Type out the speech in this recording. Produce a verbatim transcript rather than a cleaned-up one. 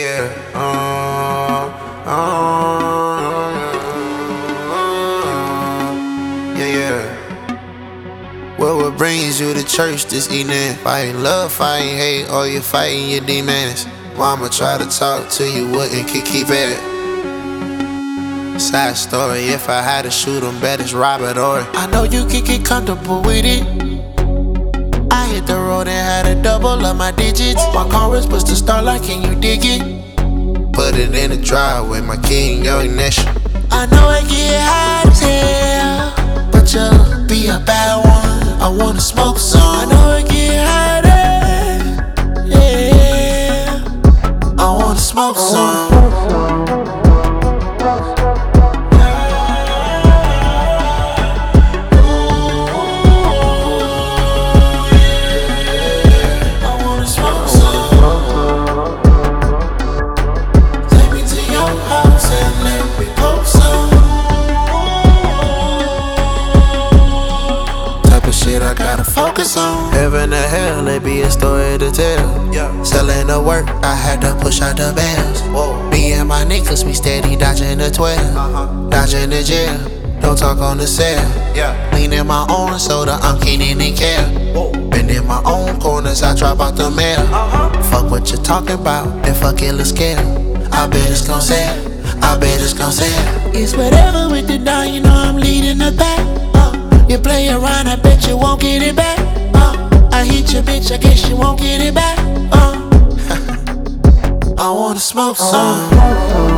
yeah. Uh, uh, yeah, yeah. What what brings you to church this evening? Fighting love, fighting hate, or you fighting your demons? Mama try to talk to you, wouldn't keep keep it. Side story, if I had to shoot him, bet it's Robert Ory. I know you can get comfortable with it. I hit the road and had a double of my digits. My car was supposed to start like, can you dig it? Put it in the driveway, my king, young nation. I know I get hot as hell, but you'll be a bad one. I wanna smoke some. I know I get hotter, yeah. I wanna smoke some. Shit I gotta focus on. Heaven or hell, it be a story to tell. Yeah. Selling the work, I had to push out the bells. Whoa. Me and my niggas, we steady dodging the twelve. Uh-huh. Dodging the jail, don't talk on the cell. Yeah. Leaning my own soda, I'm keening and care. Whoa. Been in my own corners, I drop out the mail. Uh-huh. Fuck what you talking about, and fuck it, let's scale. I bet it's gon' sell, I bet it's gon' sell. It's whatever with the down, you know I'm leading the back. You play around, I bet you won't get it back. Uh, I hit your bitch, I guess you won't get it back. Uh, I wanna smoke some.